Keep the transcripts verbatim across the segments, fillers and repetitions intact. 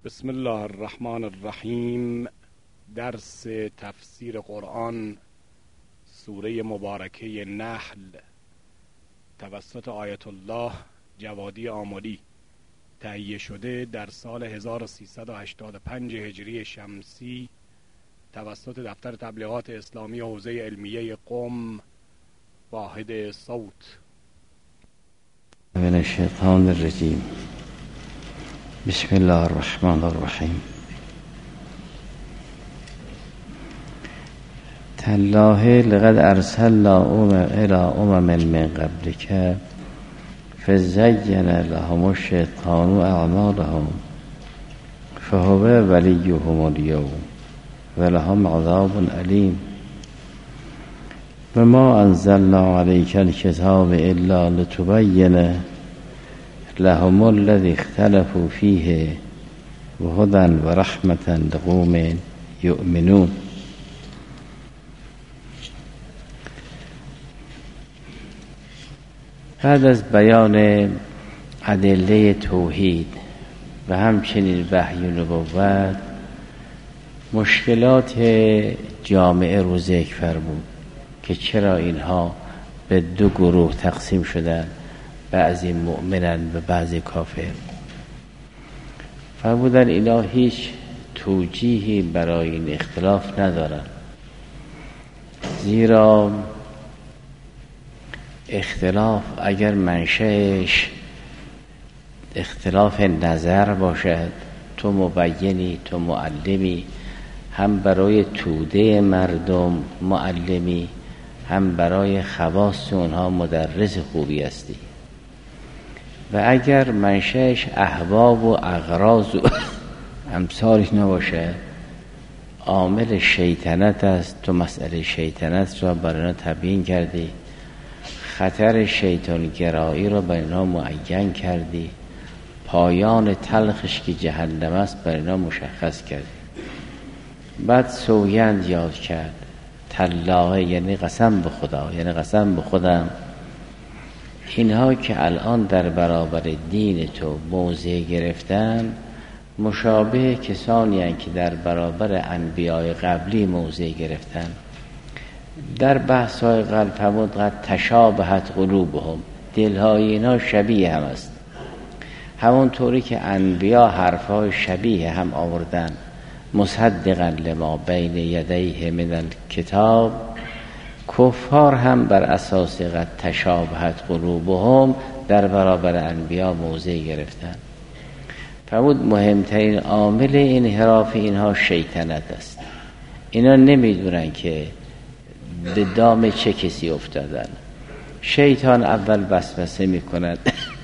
بسم الله الرحمن الرحیم. درس تفسیر قرآن سوره مبارکه نحل توسط آیت الله جوادی آملی تهیه شده در سال هزار و سیصد و هشتاد و پنج هجری شمسی توسط دفتر تبلیغات اسلامی حوزه علمیه قم واحد صوت. من الشیطان الرجیم. بسم الله الرحمن الرحیم. تالله لقد ارسلنا الى امم من قبلك فزين لهم الشیطان اعمالهم فهو وليهم اليوم ولهم عذاب علیم. وما انزلنا عليك الكتاب الا لتبين لهم الذي اختلفوا فيه وهدى ورحمة لقوم يؤمنون. بعد از بیان ادله توحید و همچنین وحی و نبوت مشکلات جامعه رو ذکر فرمود که چرا اینها به دو گروه تقسیم شدند، بعضی مؤمنن و بعضی کافر. فرمودن اینا هیچ توجیهی برای این اختلاف ندارن، زیرا اختلاف اگر منشأش اختلاف نظر باشد، تو مبینی تو معلمی، هم برای توده مردم معلمی، هم برای خواص اونها مدرس خوبی هستی. و اگر منشأش احباب و اغراض و امثالش نباشه، عامل شیطنت است، تو مسئله شیطنت را برای تبیین کردی، خطر شیطان گرایی را برای اینا معین کردی، پایان تلخش که جهنم است برای اینا مشخص کردی. بعد سوگند یاد کرد. تالله یعنی قسم به خدا، یعنی قسم به خودم اینها که الان در برابر دین تو موضع گرفتن مشابه کسانی هستند که در برابر انبیاء قبلی موضع گرفتن. در بحث‌های قبل فرمود قد تشابهت قلوبهم، دلهای اینا شبیه هم است. همونطوری که انبیا حرفهای شبیه هم آوردن، مصدقا لما بین یدیه من الکتاب، کفار هم بر اساس قد تشابهت قلوبهم در برابر انبیا موضع گرفتن. فرمود مهمترین عامل انحراف اینها شیطنت است. اینا نمیدونن که به دام چه کسی افتادن. شیطان اول وسوسه میکند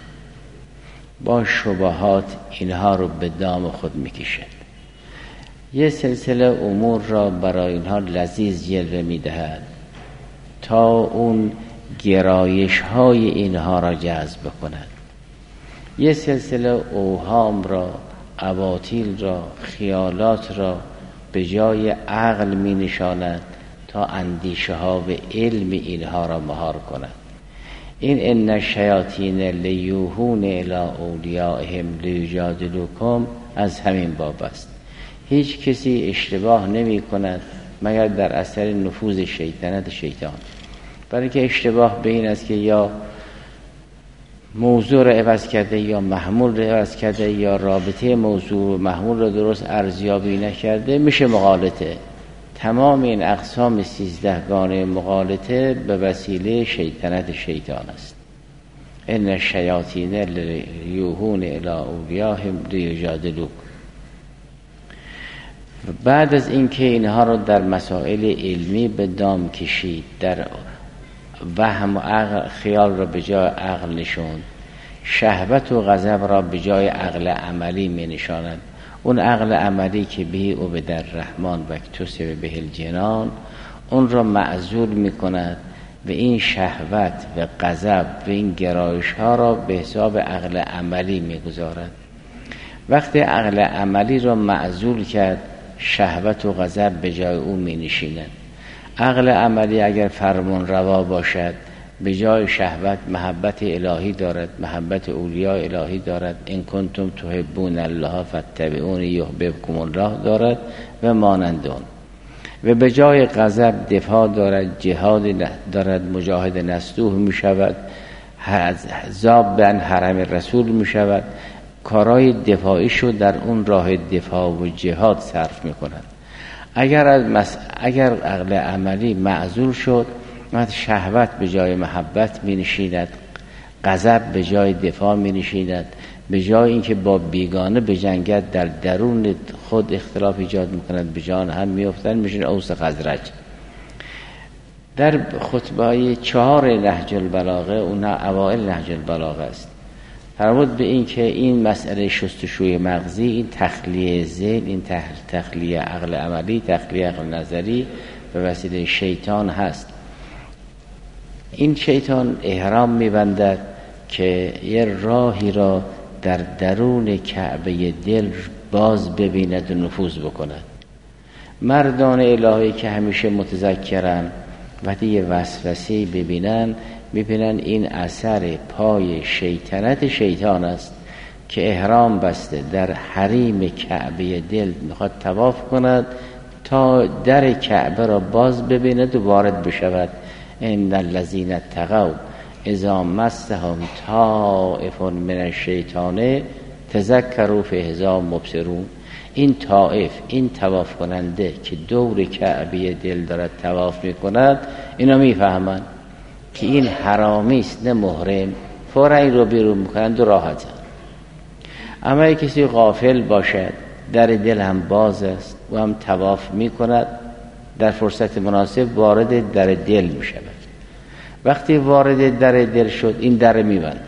با شبهات اینها رو به دام خود میکشد، یه سلسله امور را برای اینها لذیذ جلوه میدهد تا اون گرایش های اینها را جذب کند. یه سلسله اوهام را، اباطیل را، خیالات را به جای عقل می نشاند تا اندیشه ها و علم اینها را مهار کند. این ان الشیاطین لیوحون الی اولیائهم لیجادلوکم از همین باب است. هیچ کسی اشتباه نمی کند مگر در اثر نفوذ شیطنت شیطان. برای که اشتباه به این است که یا موضوع را عوض کرده، یا محمول را عوض کرده، یا رابطه موضوع و محمول را درست ارزیابی نکرده، میشه مغالطه. تمام این اقسام سیزدهگانه مغالطه به وسیله شیطنت شیطان است. ان الشیاطین لیوحون الی اولیائهم لیجادلوک. بعد از اینکه اینها رو در مسائل علمی به دام کشید، در وهم و عقل خیال را به جای عقل نشوند، شهوت و غضب را به جای عقل عملی می نشانند. اون عقل عملی که به او به در رحمان و اکتسب به الجنان، اون را معزول می کند و این شهوت و غضب و این گرایش ها را به حساب عقل عملی می گذارد. وقتی عقل عملی را معزول کرد، شهوت و غضب به جای او می نشینند. عقل عملی اگر فرمان روا باشد به جای شهوت محبت الهی دارد، محبت اولیاء الهی دارد. ان کنتم تحبون الله فاتبعونی یحببکم الله دارد و مانند آن. و به جای غضب دفاع دارد، جهاد دارد، مجاهد نستوح می شود، ذاب به حرم رسول می شود. کارهای دفاعی شو در اون راه دفاع و جهاد صرف می کند. اگر از مس... اگر عقل عملی معزول شد، مثلا شهوت به جای محبت می نشیند، غضب به جای دفاع می نشیند، به جای اینکه با بیگانه بجنگد در درون خود اختلاف ایجاد می کند، به جان هم می افتند، میشن اوس خزرج. در خطبه چهار نهج البلاغه، اون اوائل نهج البلاغه است، فرمود به این که این مسئله شستشوی مغزی، این تخلیه ذهن، این تخلیه عقل عملی، تخلیه عقل نظری به وسیله شیطان هست. این شیطان احرام می‌بندد که یه راهی را در درون کعبه دل باز ببیند و نفوذ بکند. مردان الهی که همیشه متذکرن وقتی یه وسوسه‌ای ببینن، میبینن این اثر پای شیطنت شیطان است که احرام بسته در حریم کعبه دل میخواد طواف کند تا در کعبه را باز ببیند و وارد بشود. ان الذين اتقوا اذا مسهم طائف من الشیطان تذکروا فاذا مبصرون. این طائف، این طواف کننده که دور کعبه دل دارد طواف میکند، اینا میفهمند که این حرامی است نه محرم، فورا این رو بیرون میکنند و راحتن. اما اگه کسی غافل باشد، در دل هم باز است و هم طواف میکند، در فرصت مناسب وارد در دل میشود. وقتی وارد در دل شد، این در میبند.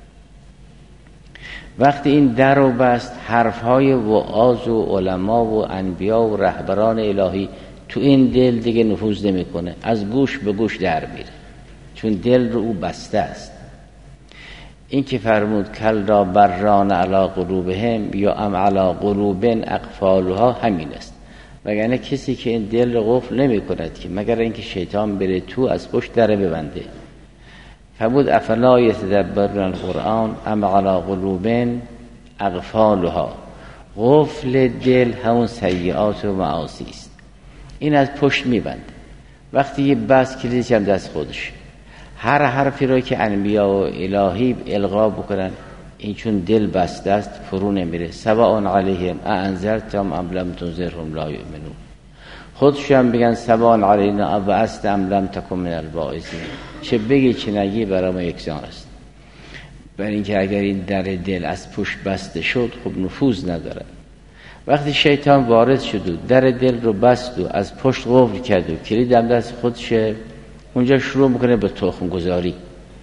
وقتی این در رو بست، حرفهای وعاظ و علما و انبیا و رهبران الهی تو این دل دیگه نفوذ نمیکنه، از گوش به گوش در میره، چون دل رو او بسته است. این که فرمود کل را بران علی قلوبهم یا ام علی قلوب اقفالها، همین است. وگرنه کسی که این دل رو قفل نمی کند که مگر اینکه شیطان بره تو از پشت در ببنده. فرمود افلا یتدبرون القرآن ام علی قلوب اقفالها. قفل دل همون سیئات و معاصی است، این از پشت میبنده. وقتی یه بس کلیدش هم دست خودش، هر حرفی رو که انبیا و الهی القا بکنن، این چون دل بسته است فرو نمیره. سواء علیهم اانذرتم ام لم تنذرهم لا یؤمنون. خودشون هم بگن سواء علینا ابعثت ام لم تکن من الواعظین. چه بگی چه نگی برای ما یکسان است. برای اینکه اگر این در دل از پشت بسته شد، خب نفوذ نداره. وقتی شیطان وارد شد و در دل رو بست و از پشت قفل کرد و کلید هم دست خودشه، اونجا شروع میکنه به تخم گذاری.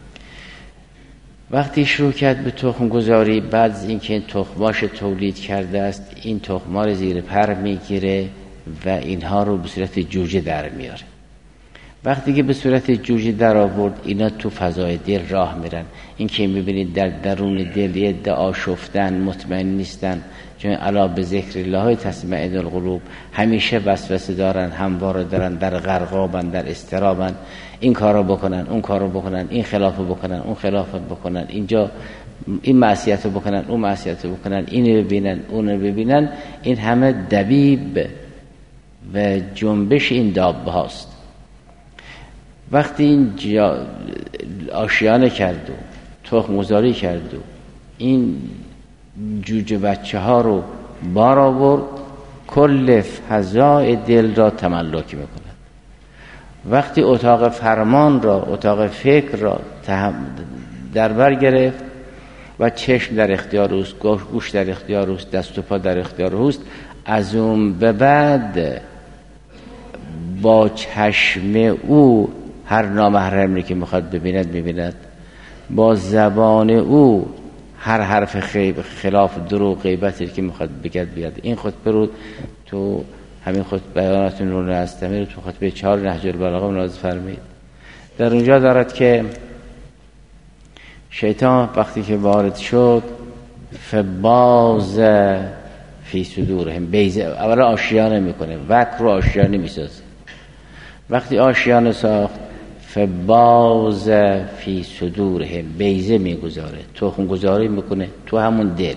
وقتی شروع کرد به تخم گذاری، بعد از اینکه این تخماش تولید کرده است، این تخما رو زیر پر میگیره و اینها رو به صورت جوجه در میاره. وقتی که به صورت جوجه در آورد، اینا تو فضای دل راه میرن. این که میبینید در درون دل یه عده آشفتن، مطمئن نیستن، چون الا به ذکر الله تطمئن القلوب، همیشه وسوسه دارن، همواره دارن، در غرقابن، در اضطرابن، این کارو بکنن، اون کارو بکنن، این خلافو بکنن، اون خلافو بکنن، اینجا این معصیتو بکنن، اون معصیتو بکنن، اینو ببینن، اونو ببینن. این همه دبیب و جنبش این دابه هاست. وقتی این جا آشیانه کرد و تخم گذاری کرد و این جوجه بچه ها رو بار آورد، کل فضای دل را تملک میکند. وقتی اتاق فرمان را، اتاق فکر را در بر گرفت و چشم در اختیار اوست، گوش در اختیار اوست، دست و پا در اختیار اوست، از اون به بعد با چشم او هر نامحرمی که میخواد ببیند میبیند، با زبان او هر حرف خیب خلاف دروغ غیبتی که میخواد بگد بیاد. این خطبه رو تو همین خطبه بیاناتون رو نستمیر تو خطبه چهار نهج البلاغه مناظر فرمید. در اونجا دارد که شیطان وقتی که وارد شد، فباز فی صدورهم، بیزه اولا آشیانه میکنه، وک رو آشیانه میسازه. وقتی آشیانه ساخت، ف فباز فی صدورهم، بیضه میگذاره، تخم گذاری میکنه تو همون دل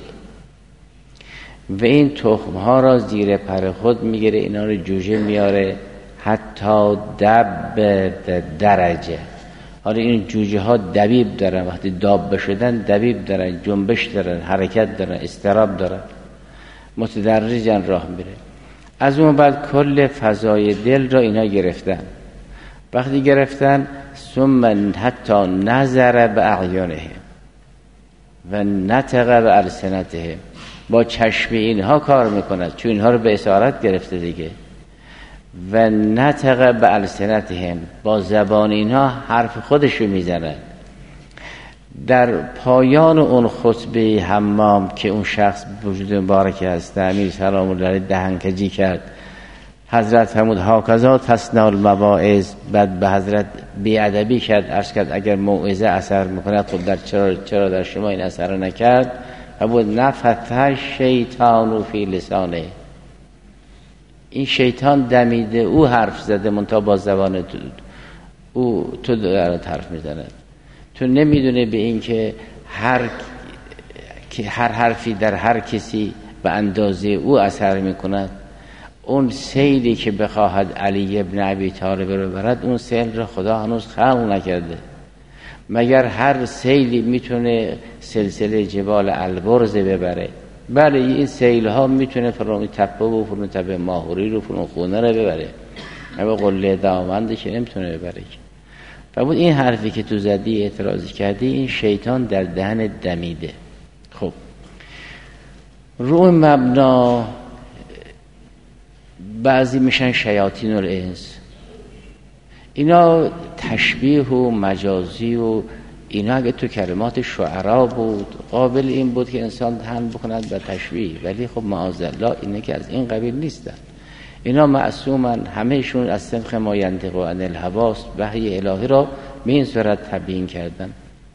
و این تخم ها را زیر پر خود میگیره، اینا رو جوجه میاره حتی دب درجه. حالا این جوجه ها دبیب دارن، وقتی داب بشدن دبیب دارن، جنبش دارن، حرکت دارن، استراب دارن، متدرجن راه میره. از اون بعد کل فضای دل را اینا گرفتن. وقتی گرفتن ثم حتی نظر به اعیانهم و نطق به السنتهم، با چشم اینها کار میکند چون اینها رو به اسارت گرفته دیگه. و نطق به السنتهم، با زبان اینها حرف خودشو میزنند. در پایان اون خطبه حمام که اون شخص وجود مبارک هست امیر سلام الله علیه دهنکجی کرد، حضرت فرمود هاکذا تصنع المواعظ، بعد به حضرت بیادبی کرد، عرض کرد اگر موعظه اثر میکند خب در چرا چرا در شما این اثر نکرد؟ فرمود نفث شیطان فی لسانه، این شیطان دمیده، او حرف زده منتها با زبان تو او تو دارد حرف میزنه. تو نمیدونه به این که هر که هر حرفی در هر کسی به اندازه او اثر میکند. اون سیلی که بخواهد علی ابن ابی طالب رو برد، اون سیل رو خدا هنوز خلق نکرده. مگر هر سیلی میتونه سلسله جبال البرز ببره؟ بله این سیل ها میتونه فرون تپه و فرون تپه ماهوری رو فرون خونه رو ببره، اما قله دامنده که نمیتونه ببره. و بود این حرفی که تو زدی اعتراض کردی، این شیطان در دهن دمیده. خب روی مبنا بعضی میشن شیاطین الانس، اینا تشبیه و مجازی و اینا اگه تو کلمات شعرا بود قابل این بود که انسان حمل بکند به تشبیه، ولی خب معاذالله اینه که از این قبیل نیستن. اینا معصومن، همهشون از سمخ ما ینطق عن الهوی، وحی الهی را به این صورت تبیین کردن.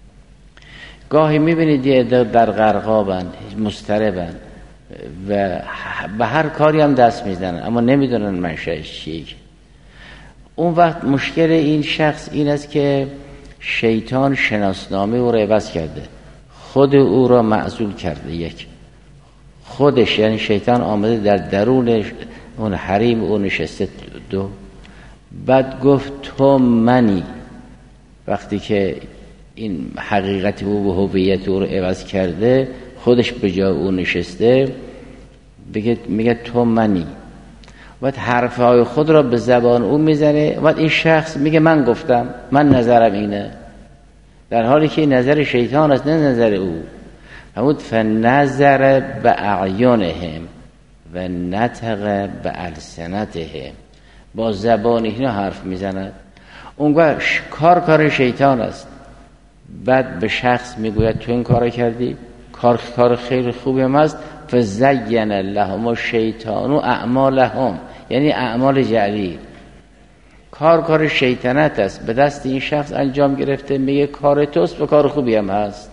گاهی میبینید یه عده در غرقابن، مضطربن و به هر کاری هم دست میزنن اما نمیدونن منشأش چیه. اون وقت مشکل این شخص این است که شیطان شناسنامه او را عوض کرده، خود او را معزول کرده. یک خودش یعنی شیطان آمده در درون اون حریم او نشسته. دو بعد گفت تو منی، وقتی که این حقیقت او و هویت او رو عوض کرده خودش به جای او نشسته، بگه میگه تو منی. بعد حرفهای خود را به زبان او میزنه. بعد این شخص میگه من گفتم، من نظرم اینه، در حالی که نظر شیطان است نه نظر او. فرمود فنظر به اعیانهم و نطق به السنتهم، با زبان اینا حرف میزند. اونگاه کار کار شیطان است. بعد به شخص میگوید تو این کار کردی، کار کار خیلی خوبی هم است. فزین لهم الشیطان اعمالهم، یعنی اعمال جعلی، کار کار شیطنت است، به دست این شخص انجام گرفته. میگه کار توست و کار خوبی هم هست.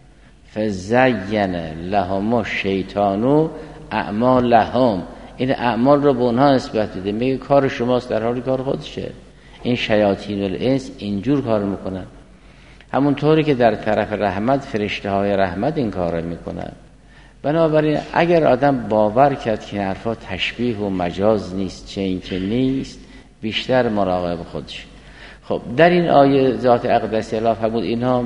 فزین لهم الشیطان اعمالهم، این اعمال رو به اونها نسبت بده. میگه کار شماست در حالی کار خودشه. این شیاطین الانس اینجور کار میکنن. همونطوری که در طرف رحمت فرشته های رحمت این کار رو میکنن. بنابراین اگر آدم باور کرد که حرفا تشبیه و مجاز نیست، چه این که نیست، بیشتر مراقب خودش. خب در این آیه ذات اقدس اله فرمود اینها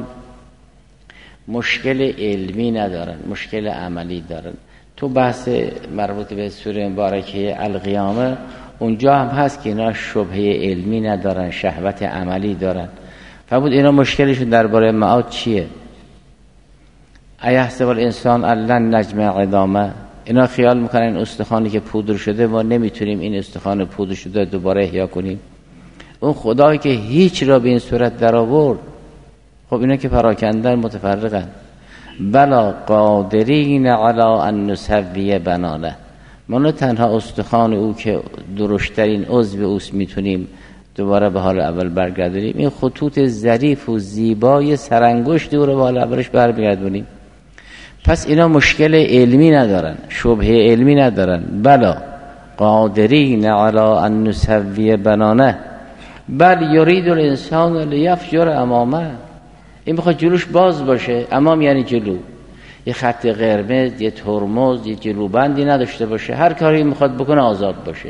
مشکل علمی ندارن، مشکل عملی دارن. تو بحث مربوط به سوره مبارکه القیامه اونجا هم هست که اینا شبهه علمی ندارن، شهوت عملی دارن. فرمود اینا مشکلشون درباره معاد چیه؟ ایحسب الانسان ان نجمع عظامه، اینا خیال میکنن این استخوانی که پودر شده ما نمیتونیم این استخوان پودر شده دوباره احیا کنیم. اون خدایی که هیچ را به این صورت در آورد، خب اینا که پراکندن متفرقن. بلا قادرین علی ان نسوی بنانه، ما نه تنها استخوان او که درشترین عضو اوست میتونیم دوباره به حال اول برگردونیم، این خطوط ظریف و زیبای سرانگشت او رو به حال اولش برگردونیم. پس اینا مشکل علمی ندارن، شبهه علمی ندارن. بلا قادرین علی ان نسوی بنانه بل یرید الانسان لیفجر امامه، این میخواد جلوش باز باشه. امام یعنی جلو، یه خط قرمز، یه ترمز، یه جلوبندی نداشته باشه، هر کاری میخواد بکنه آزاد باشه.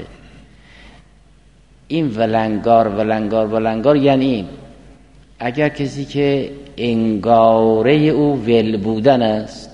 این ولنگار ولنگار ولنگار یعنی این، اگر کسی که انگاره او ول بودن است،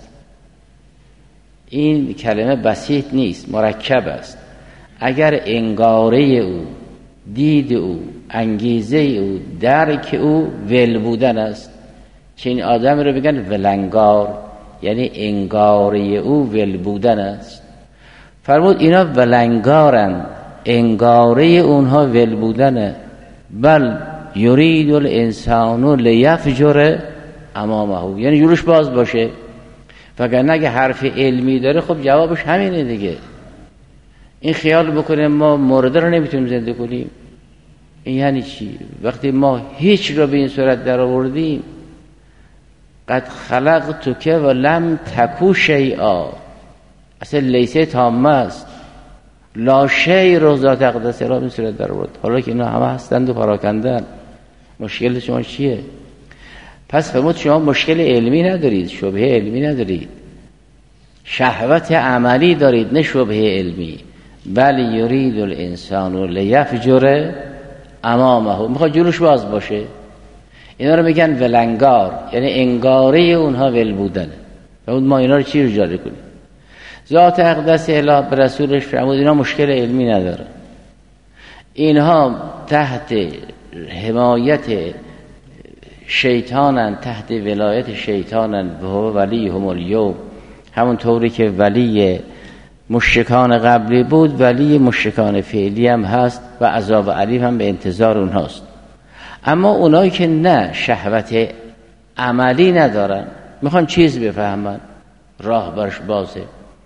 این کلمه بسیط نیست، مرکب است. اگر انگاره او، دید او، انگیزه او، درک او ول بودن است، چه این آدم رو بگن ولنگار، یعنی انگاره او ول بودن است. فرمود اینا ولنگارن، انگاره اونها ول بودنه. بل یرید الانسان لیفجر امامه، یعنی جلوش باز باشه. وگرنه اگه حرف علمی داره خب جوابش همینه دیگه. این خیال بکنه ما مرده رو نمیتونیم زنده کنیم، این یعنی چی؟ وقتی ما هیچ رو به این صورت در آوردیم، قد خلقتک و لم تکو شیئا، اصلا لیسه تامه است، لا شیء رو ذات اقدس را به این صورت در آورد. حالا که اینا همه هستند و پراکندن، مشکل شما چیه؟ پس فرمود شما مشکل علمی ندارید، شبهه علمی ندارید، شهوت عملی دارید، نه شبهه علمی. بل یرید الانسان لیفجر امامه، میخواد جلوش باز باشه. اینا رو میگن ولنگار، یعنی انگاره اونها ول بودنه. فرمود ما اینا رو چی رو جاری کنیم؟ ذات اقدس الهی به رسولش فرمود اینا مشکل علمی نداره، اینها تحت حمایت شیطانن، تحت ولایت شیطانن و هو ولیهم الیوم. همون طوری که ولی مشرکان قبلی بود، ولی مشرکان فعلی هم هست و عذاب علیم هم به انتظار اونهاست. اما اونایی که نه شهوت عملی ندارن، میخوان چیز بفهمن، راه برش بازه.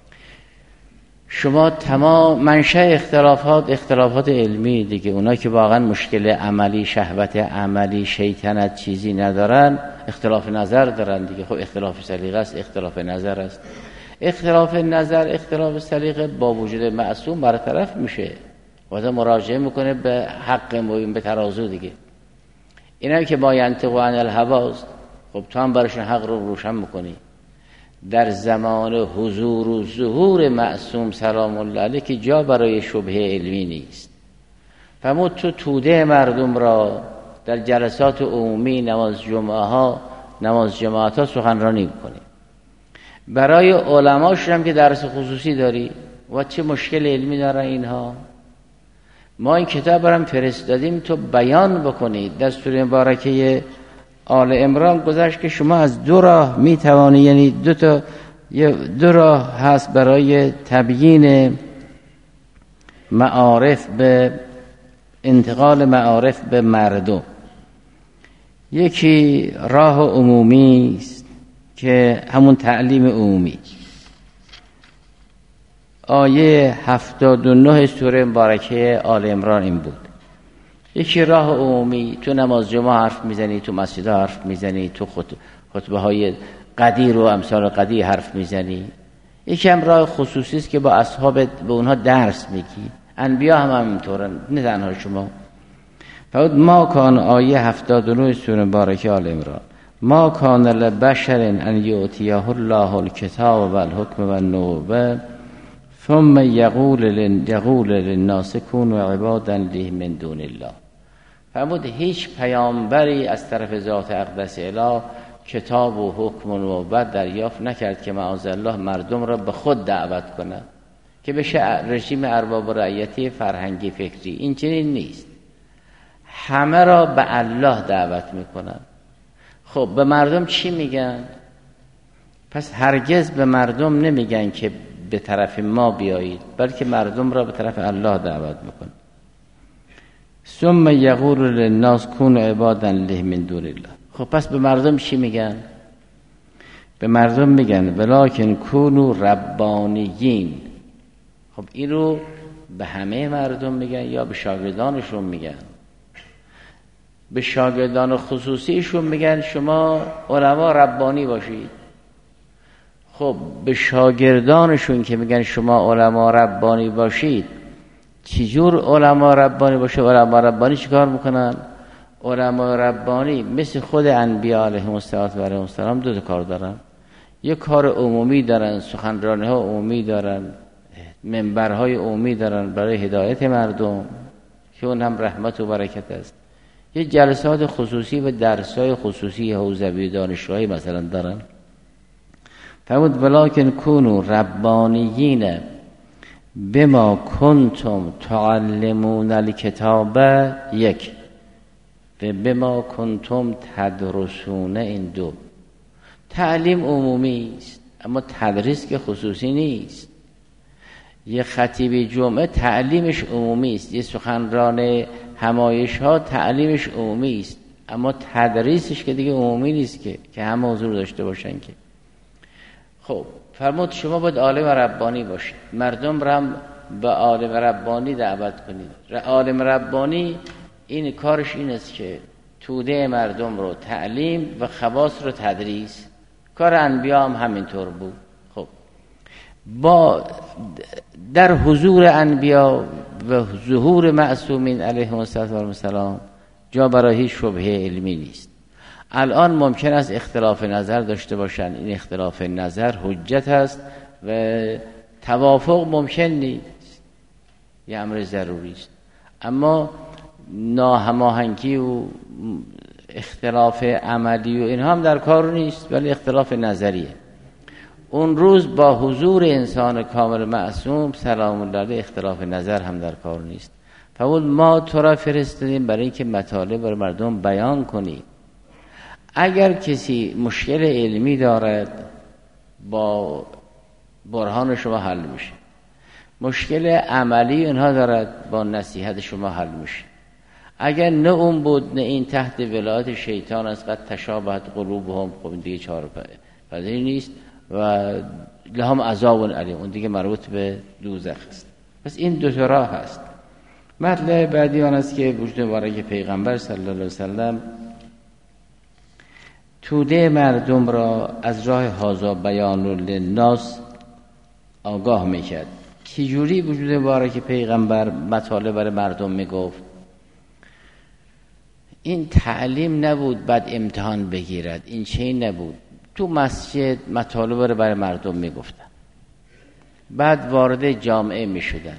شما تمام منشأ اختلافات اختلافات علمی دیگه. اونایی که واقعا مشکل عملی، شهوت عملی، شیطنت چیزی ندارن، اختلاف نظر دارن دیگه. خب اختلاف سلیقه است، اختلاف نظر است. اختلاف نظر، اختلاف سلیقه با وجود معصوم برطرف میشه، واسه مراجعه میکنه به حق مبین، به ترازو دیگه. اینایی که با ینطق عن الهوا، خب تو هم براشون حق رو روشن میکنی. در زمان حضور و ظهور معصوم سلام الله علیه که جا برای شبهه علمی نیست. فرمود تو توده مردم را در جلسات عمومی، نماز جمعه ها، نماز جماعت ها سخنرانی میکنی. برای علماشون هم که درس خصوصی داری. و چه مشکل علمی دارن اینها؟ ما این کتاب برام فرستادیم تو بیان بکنید. در سوره مبارکه آل عمران گذشت که شما از دو راه میتوانی، یعنی دو تا دو راه هست برای تبیین معارف، به انتقال معارف به مردم. یکی راه عمومی است که همون تعلیم عمومی، آیه هفتاد و نه سوره مبارکه آل عمران این بود. یکی راه عمومی، تو نماز جمعه حرف میزنی، تو مسجد حرف میزنی، تو خطبه های قدیر و امثال قدیر حرف میزنی. یکی هم راه خصوصی است که با اصحاب به اونها درس میگی. انبیا هم همینطورن، نه تنها شما. فرمود ما کان، آیه هفتاد و نه سوره مبارکه آل عمران، ما کان لبشر ان یؤتیه الله الکتاب و الحکم و النبوة ثم یقول یقول للناس كونوا عبادا لی من دون الله. فرمود هیچ پیامبری از طرف ذات اقدس اله کتاب و حکم و نبوت دریافت نکرد که معاذالله مردم را به خود دعوت کنه که بشه رژیم ارباب رعیتی فرهنگی فکری. این چنین نیست، همه را به الله دعوت میکنن. خب به مردم چی میگن؟ پس هرگز به مردم نمیگن که به طرف ما بیایید، بلکه مردم را به طرف الله دعوت میکنن. ثم یقول للناس كونوا عبادا له من دون الله. خب پس به مردم چی میگن؟ به مردم میگن ولکن کونوا ربانیین. خب این رو به همه مردم میگن یا به شاگردانشون میگن؟ به شاگردان خصوصیشون میگن شما علما ربانی باشید. خب به شاگردانشون که میگن شما علما ربانی باشید، چجور علما ربانی باشه؟ علما ربانی چیکار میکنن؟ علما ربانی مثل خود انبیاء علیهم السلام دو تا کار دارن. یک کار عمومی دارن، سخنرانی ها عمومی دارن، منبرهای عمومی دارن برای هدایت مردم که اون هم رحمت و برکت است. یه جلسات خصوصی و درس‌های خصوصی حوزوی دانشگاهی مثلا دارن. فرمود ولکن کونوا ربانیین بما کنتم تعلمون الکتاب یک و بما کنتم تدرسون. این دو تعلیم عمومی است اما تدریس که خصوصی نیست. یه خطیب جمعه تعلیمش عمومی است، یه سخنران همایش ها تعلیمش عمومی است اما تدریسش که دیگه عمومی نیست که که همه حضور داشته باشن. که خب فرمود شما باید عالم ربانی باشید، مردم را هم به عالم ربانی دعوت کنید. عالم ربانی این کارش این است که توده مردم رو تعلیم و خواص رو تدریس. کار انبیا هم همینطور بود. خب با در حضور انبیا و ظهور معصومین علیهم السلام جا برای هیچ شبهه علمی نیست. الان ممکن است اختلاف نظر داشته باشن، این اختلاف نظر حجت است و توافق ممکن نیست، یه امر ضروری است. اما ناهماهنگی و اختلاف عملی و اینها هم در کار نیست، ولی اختلاف نظریه. اون روز با حضور انسان کامل معصوم سلام الله علیه اختلاف نظر هم در کار نیست. فرمود ما تو را فرستادیم برای اینکه مطالب برای مردم بیان کنی. اگر کسی مشکل علمی دارد با برهان شما حل میشه، مشکل عملی اینها دارد با نصیحت شما حل میشه. اگر نه اون بود نه این تحت ولایت شیطان است، قد تشابهت قلوبهم، خب دیگه چاره پذیری نیست و لهم عذاب علیم، اون دیگه مربوط به دوزخ است. پس این دو تا راه است. مطلب بعدی آن است که وجود مبارک پیغمبر صلی الله علیه و سلم توده مردم را از راه هازا بیان للناس آگاه میکرد. چجوری وجود مبارک پیغمبر مطالب برای مردم میگفت؟ این تعلیم نبود بعد امتحان بگیرد، این چه نبود. تو مسجد مطالب رو برای مردم میگفتن، بعد وارد جامعه میشدن،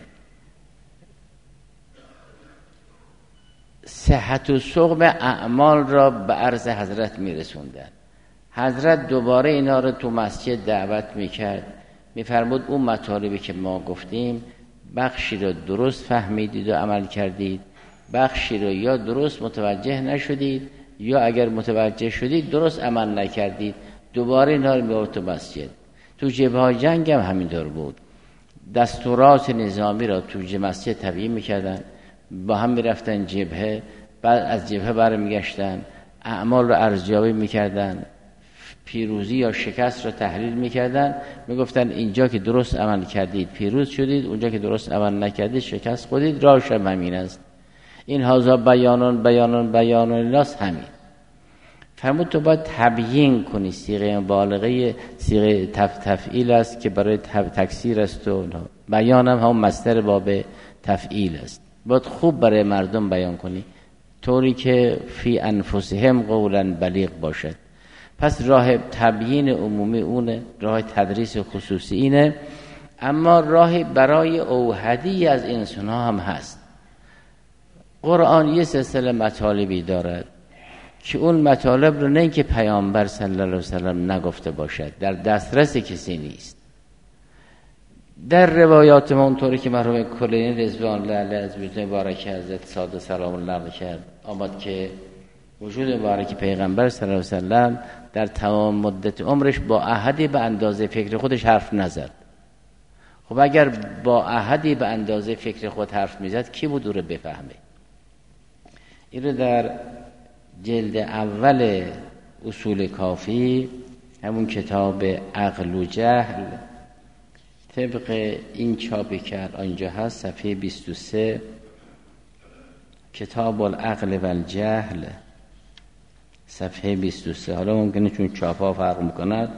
صحت و سقم اعمال را به عرض حضرت میرسوندن. حضرت دوباره اینا رو تو مسجد دعوت میکرد، میفرمود اون مطالبی که ما گفتیم بخشی رو درست فهمیدید و عمل کردید، بخشی رو یا درست متوجه نشدید یا اگر متوجه شدید درست عمل نکردید. دوباره اینا رو میبرد تو مسجد. تو جبهه جنگ هم همینطور بود. دستورات نظامی را تو مسجد تبیین میکردن، با هم میرفتن جبهه، بعد از جبهه برمیگشتن، اعمال رو ارزیابی میکردن، پیروزی یا شکست رو تحلیل میکردن، میگفتن اینجا که درست عمل کردید پیروز شدید، اونجا که درست عمل نکردید شکست خودید. راهش هم همین است. این هازا بیانون بیانون بیانون للناس همین. فرمود تو باید تبیین کنی. صیغه مبالغه صیغه تف تفعیل است که برای تکثیر است و بیان هم همون مصدر باب تفعیل است. باید خوب برای مردم بیان کنی طوری که فی انفسهم قولا بلیغ باشد. پس راه تبیین عمومی اونه، راه تدریس خصوصی اینه، اما راه برای اوحدی از انسان ها هم هست. قرآن یه سلسله مطالبی دارد که اون مطالب رو نه اینکه پیامبر صلی الله علیه و سلم نگفته باشد، در دسترس کسی نیست. در روایات ما اونطوری که مرحوم کلینی رضوان الله علیه از وجود مبارک حضرت صادق سلام الله علیه کرد آمد که وجود مبارک پیغمبر صلی الله علیه و سلم در تمام مدت عمرش با احدی به اندازه فکر خودش حرف نزد. خب اگر با احدی به اندازه فکر خود حرف میزد کی بود او رو بفهمه؟ این رو در جلد اول اصول کافی، همون کتاب عقل و جهل، طبق این چاپی کرد آنجا هست، صفحه بیست و سه، کتاب العقل و الجهل، صفحه بیست و سه. حالا ممکنه چون چاپ ها فرق میکند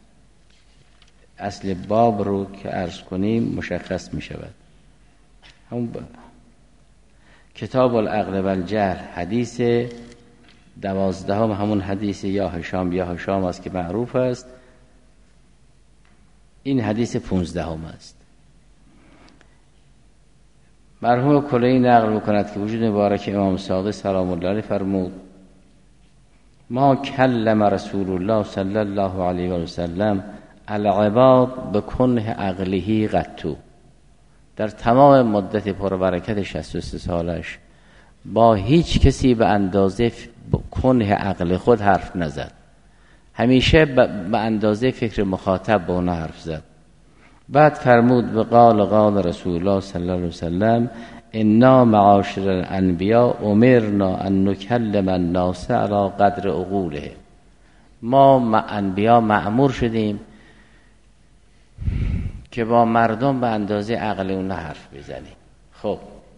اصل باب رو که عرض کنیم مشخص میشود. همون ب... کتاب العقل و الجهل حدیث دوازدهم، همون حدیث یا هشام یا هشام است که معروف است. این حدیث پونزدهم است. مرحوم کلینی نقل می‌کند که وجود مبارک امام صادق سلام الله علیه فرمود: ما کلم رسول الله صلی الله علیه و سلم العباد بکنه عقله قطو. در تمام مدت پربرکت شصت و سه سالش با هیچ کسی به اندازه کنه عقل خود حرف نزد. همیشه به اندازه فکر مخاطب با اون حرف زد. بعد فرمود: به قال قال رسول الله صلی الله علیه و سلم انا معاشر الانبیاء امرنا ان نکلم الناس علی قدر عقولهم. ما انبیا مأمور شدیم که با مردم به اندازه عقل اون حرف بزنیم. خب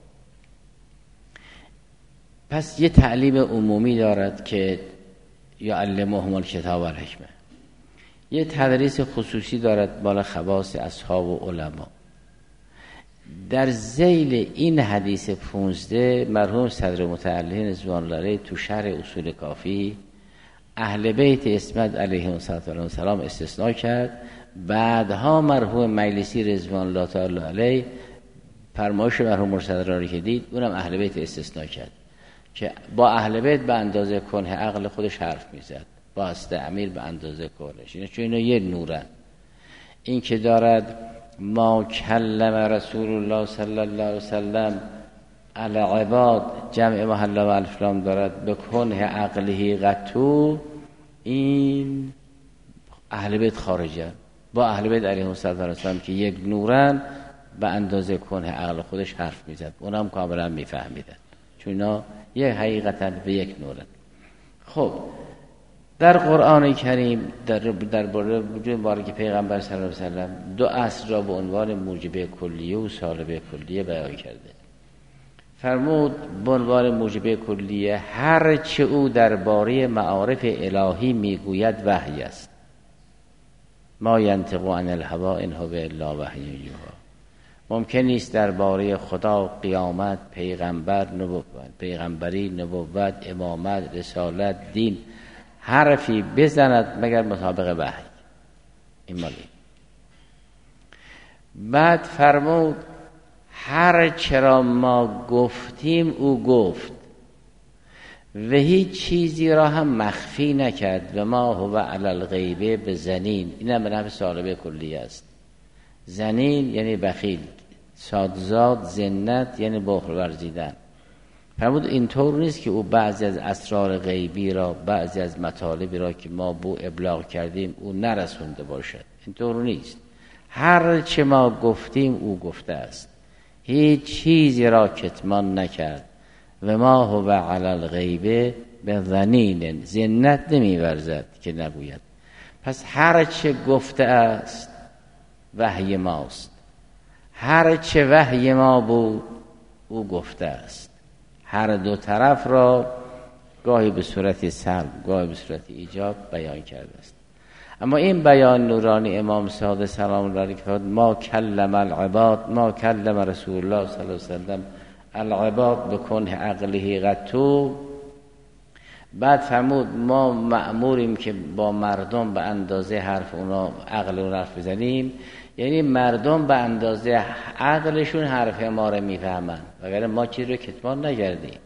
پس یه تعلیم عمومی دارد که یعلمهم الکتاب و الحکمه، یه تدریس خصوصی دارد بالا خواص اصحاب و علما. در ذیل این حدیث پونزده مرحوم صدر متعلی رضوان الله علیه تو شرح اصول کافی اهل بیت عصمت علیهم السلام استثناء کرد. بعدها مرحوم مجلسی رضوان الله تعالی علیه فرمایش مرحوم مرتضی را که دید اونم اهل بیت استثناء کرد که با اهل بیت به اندازه کنه عقل خودش حرف میزد، با استعمیر به اندازه کنش. اینه چون اینا یه نورن. این که دارد ما کلم رسول الله صلی الله علیه وسلم علی عباد جمع محله و الفلام دارد به کنه عقله قطو، این اهل بیت خارجه. با اهل بیت علیهم السلام که یک نورن به اندازه کنه عقل خودش حرف میزد، اونم کاملا میفهمیدن چون اینا یک حقیقتا به یک نورن. خب در قرآن کریم در درباره وجود مبارک پیغمبر صلی الله علیه و سلم دو اصل را به عنوان موجب کلیه و سالب کلیه بیان کرده. فرمود به عنوان موجب کلیه هر چه او درباره معارف الهی میگوید وحی است. ما ینطق عن الهوی ان هو الا وحی یوحی. ممکن نیست درباره خدا، قیامت، پیغمبر، نبوت، پیغمبری، نبوت، امامت، رسالت، دین حرفی بزند مگر مطابق وحی. این مالی. بعد فرمود هر چرا ما گفتیم او گفت و هیچ چیزی را هم مخفی نکرد و ما هو علی الغیبه بزنین. این هم به نحو سالبه کلیه است. زنین یعنی بخیل، سادزاد زنت یعنی بخل ورزیدن. فرمود اینطور نیست که او بعضی از اسرار غیبی را، بعضی از مطالبی را که ما بو ابلاغ کردیم او نرسونده باشد. اینطور نیست. هر چه ما گفتیم او گفته است، هیچ چیزی را کتمان نکرد و ما هو علی الغیبه بظنین. زنت نمی ورزد که نگوید. پس هر چه گفته است وحی ماست، هر چه وحی ما بود او گفته است. هر دو طرف را گاهی به صورت سلب گاهی به صورت ایجاب بیان کرده است. اما این بیان نورانی امام صادق سلام الله علیه که ما کلم العباد ما کلم رسول الله صلی الله علیه وسلم العباد بکن عقله قطو. بعد فرمود ما مأموریم که با مردم به اندازه حرف اونا عقل اون حرف بزنیم، یعنی مردم به اندازه عقلشون حرف ما رو میفهمن وگرنه ما چیز رو کتمان نکردیم.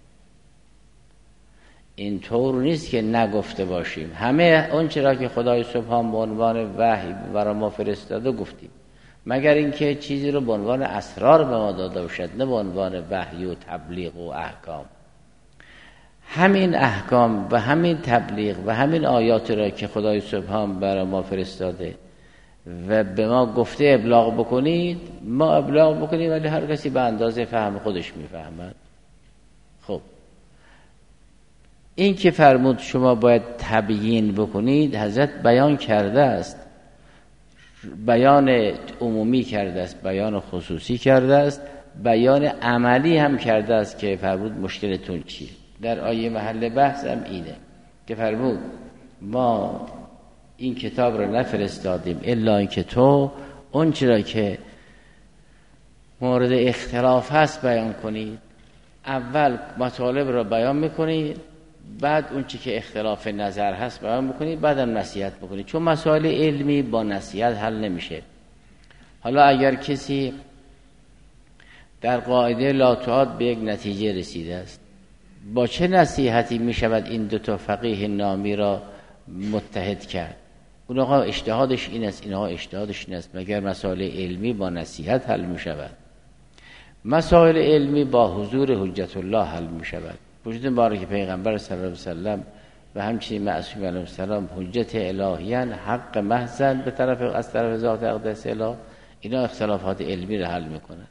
این طور نیست که نگفته باشیم. همه اون چرا که خدای سبحان به عنوان وحی برای ما فرستاده گفتیم، مگر اینکه چیزی رو به عنوان اسرار به ما داده باشد، نه به عنوان وحی و تبلیغ و احکام. همین احکام و همین تبلیغ و همین آیات را که خدای سبحان برای ما فرستاده و به ما گفته ابلاغ بکنید، ما ابلاغ بکنید ولی هر کسی به اندازه فهم خودش میفهمد. خب این که فرمود شما باید تبیین بکنید، حضرت بیان کرده است، بیان عمومی کرده است، بیان خصوصی کرده است، بیان عملی هم کرده است که فرمود مشکلتون چیه. در آیه محل بحث هم اینه که فرمود ما این کتاب رو نفرستادیم الا اینکه تو اون چرا که مورد اختلاف هست بیان کنید. اول مطالب را بیان میکنید، بعد اون چی که اختلاف نظر هست بیان میکنید، بعدم نصیحت میکنید. چون مسائل علمی با نصیحت حل نمیشه. حالا اگر کسی در قاعده لا تعاد به یک نتیجه رسیده است، با چه نصیحتی میشود این دو تا فقیه نامی را متحد کرد؟ اون آقا اجتهادش این است، این آقا اجتهادش این است. مگر مسائل علمی با نصیحت حل میشود؟ مسائل علمی با حضور حجت الله حل میشود. وجود مبارک پیغمبر صلی الله علیه وسلم و همچنین معصوم علیه السلام حجت الهیان، حق محضن به طرف از طرف ذات اقدس اله، اینا اختلافات علمی را حل میکنن.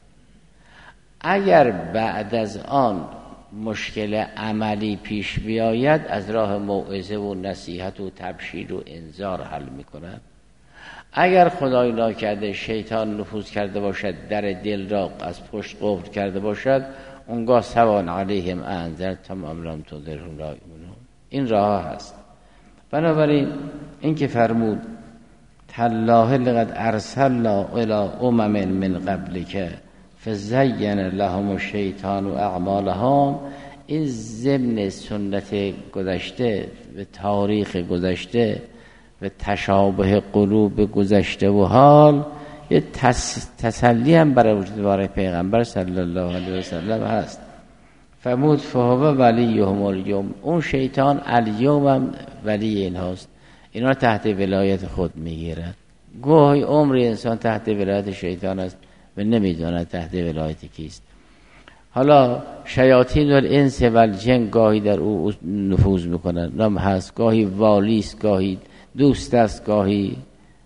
اگر بعد از آن مشکل عملی پیش بیاید، از راه موعظه و نصیحت و تبشیر و انذار حل میکنن. اگر خدای ناکرده شیطان نفوذ کرده باشد، در دل را از پشت قفل کرده باشد، اونگاه سوان علیهم انذر تمام لم تنذرهم لا یؤمنون. این راه هست. بنابراین این که فرمود تالله لقد ارسلنا الی امم من قبلک فزین لهم الشیطان اعمالهم، این ضمن سنت گذشته و تاریخ گذشته و تشابه قلوب گذشته و حال، یه تس... تسلی هم برای وجود باره پیغمبر صلی الله علیه وسلم هست. فرمود فهو ولیهم الیوم، اون شیطان الیوم هم ولی این هست، اینا تحت ولایت خود میگیرد. گاهی عمر انسان تحت ولایت شیطان است و نمیداند تحت ولایت کیست. حالا شیاطین و الانس و الجن گاهی در او نفوذ میکنن، نام هست، گاهی والیست، گاهی دوست است، گاهی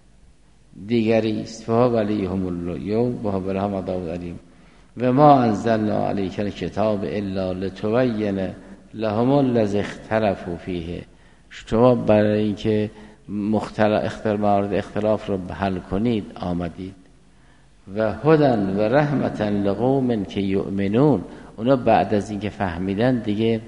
دیگری است. فها ولیهم الیوم و هو لهم عذاب علیم و ما انزلنا علیک الکتاب الا لتبین لهم الذی اختلفوا فیه. شما برای اینکه مختلف اختلاف اختلاف رو حل کنید آمدید. و هدن و رحمتا لقوم که یؤمنون، اونا بعد از اینکه فهمیدن دیگه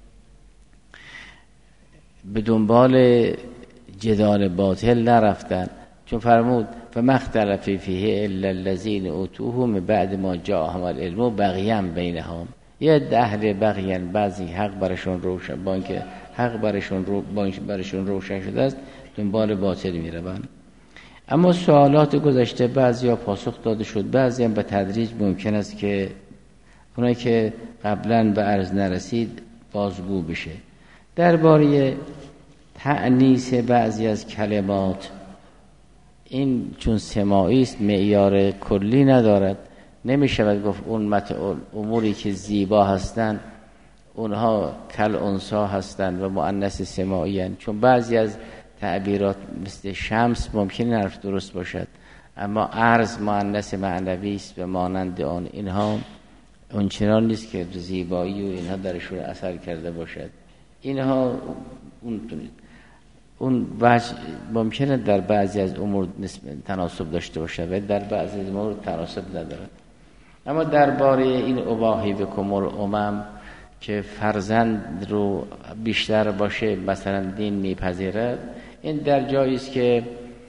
به دنبال جدال باطل نرفتن. چون فرمود فما اختلف فیه الا الذین اوتوه من بعد ما جاءهم العلم بغیا بینهم. یه اهل بغیان، بعضی حق برشون روشن، با اینکه حق برشون رو برشون روشن شده است دنبال باطل میروند. اما سوالات گذشته بعضی ها پاسخ داده شد، بعضی هم به تدریج ممکن است که اونایی که قبلا به عرض نرسید بازگو بشه. درباره تأنیس بعضی از کلمات، این چون سماعی است معیار کلی ندارد، نمیشود گفت اون مت اموری که زیبا هستند اونها کل انسا هستند و مؤنث سماعی هستند. چون بعضی از تعبیرات مثل شمس ممکن حرف درست باشد، اما ارز مؤنث معنوی است و مانند آن، اینها اونچنان نیست که زیبایی و اینها درشون اثر کرده باشد. اینها اون اون وجه ممکنه در بعضی از امور تناسب داشته باشد و در بعضی از امور تناسب ندارد. اما درباره این اباهی و کمال امم که فرزند رو بیشتر باشه مثلا دین میپذیرد، این در جایی است که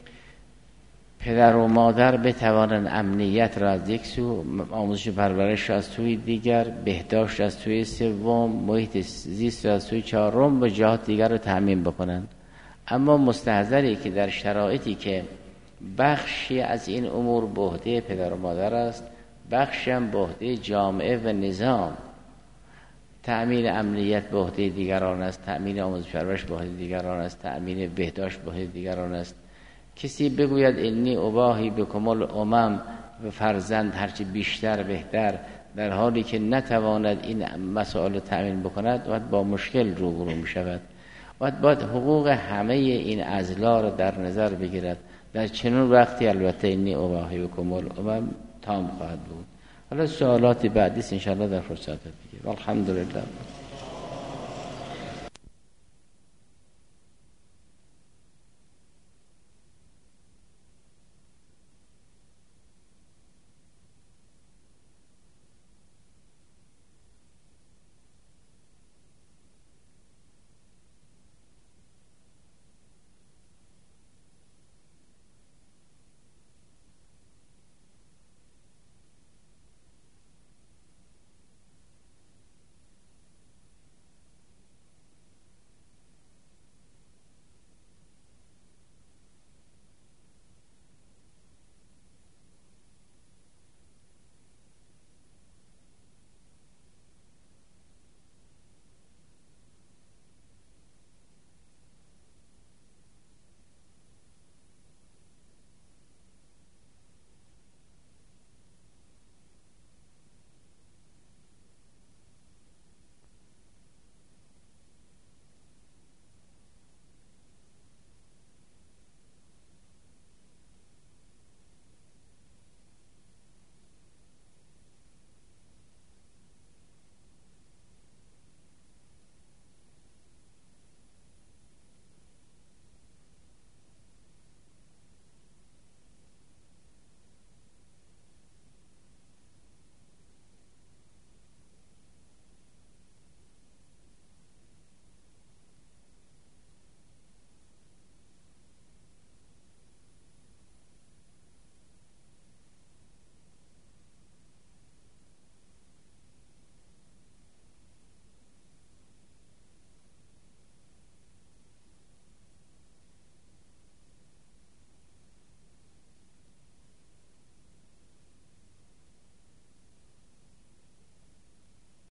پدر و مادر بتوانند امنیت را از یک سو، آموزش و پرورش را از سوی دیگر، بهداشت از سوی سوم، محیط زیست را از سوی چهارم و جهات دیگر را تأمین بکنند. اما مستحضری که در شرایطی که بخشی از این امور به عهده پدر و مادر است، بخشی هم به عهده جامعه و نظام، تأمین امنیت به عهده دیگران است، تأمین آموزش پرورش به عهده دیگران است، تأمین بهداشت به عهده دیگران است. کسی بگوید انی اباهی بکم الامم و فرزند هرچی بیشتر بهتر، در حالی که نتواند این مسائل تأمین بکند، باید با مشکل روبرو می شود. باید باید حقوق همه این اضلاع را در نظر بگیرد. در چنون وقتی البته انی اباهی بکم الامم تام خواهد بود. حالا سوالات بعدیست انشاءالله در فرصت دیگه. الحمدلله.